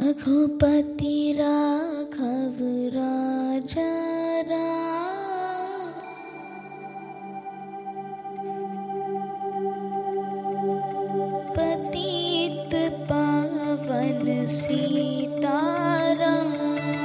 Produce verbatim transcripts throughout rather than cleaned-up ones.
रघुपति राघव राजा राम, पतित पावन सीताराम।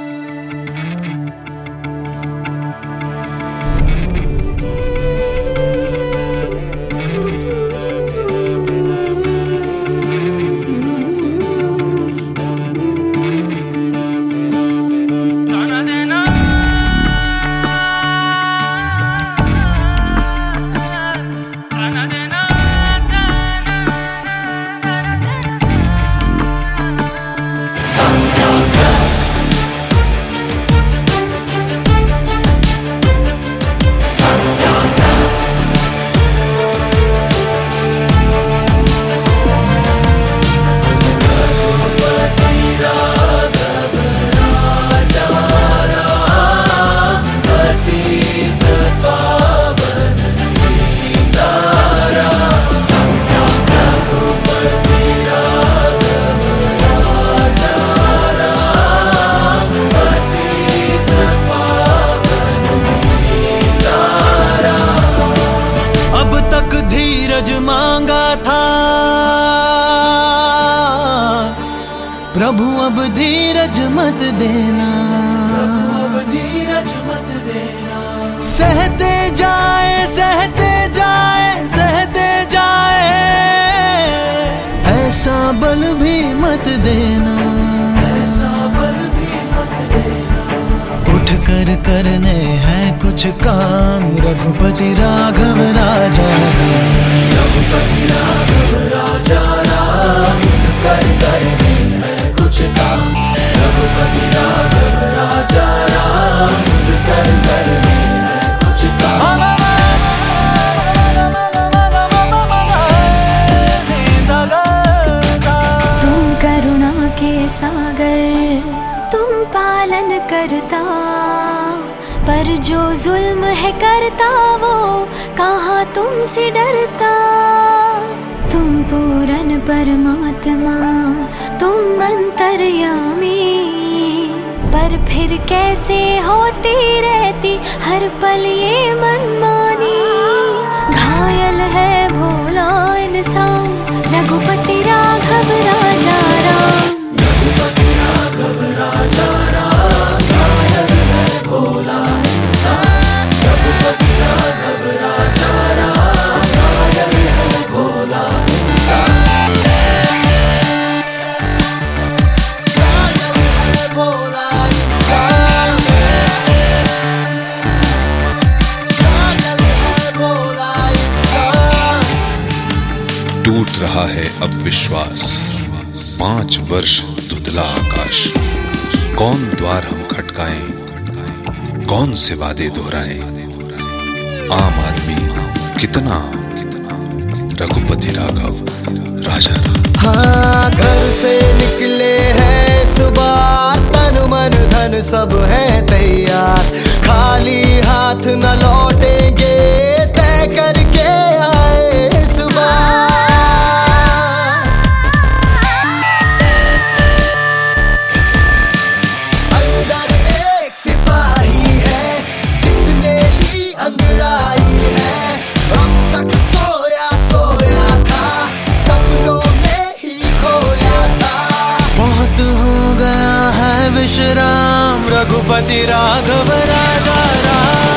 प्रभु अब धीरज मत देना, प्रभु अब धीरज मत देना। सहते जाए सहते जाए सहते जाए, ऐसा बल भी मत देना, ऐसा बल भी मत देना। उठ कर करने हैं कुछ काम, रघुपति राघव राजा राम, रघुपति राघव राजा राम, उठ कर करने हैं कुछ काम। रघुपति राघव राजा राम, उठ कर करने हैं कुछ काम। तुम करुणा के सागर, तुम पालन करता, पर जो जुल्म है करता वो कहाँ तुमसे डरता। तुम पूरन परमात्मा, तुम अंतर्यामी, पर फिर कैसे होती रहती हर पल ये मनमानी। घायल है भोला इंसान, रघुपति राघव राजा राम, रघुपति राघव राजा राम, घायल है भोला इंसान। रघुपति राघव राजा राम, घायल है भोला इंसान। टूट रहा है अब विश्वास, पांच वर्ष धुंधला आकाश। कौन द्वार हम खटकाएं, कौन से वादे दोहराएं। आम आदमी कितना, रघुपति राघव राजा राम। हाँ, घर से निकले हैं सुबह, तन मन धन सब है तैयार, खाली हाथ न लौटेंगे, तय करके आए इस बार। अंदर एक सिपाही है जिसने ली अंगड़ाई है, अब तक सोया सोया था, सपनों में ही खोया था। बहुत हो गया है विश्राम, रघुपति राघव राजा राम।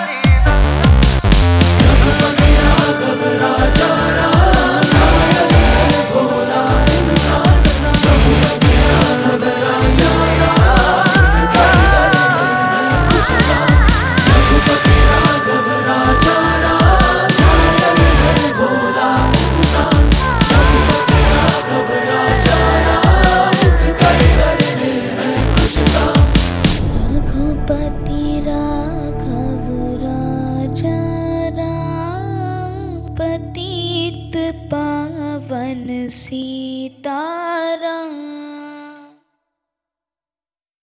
राजा राम, मन सीता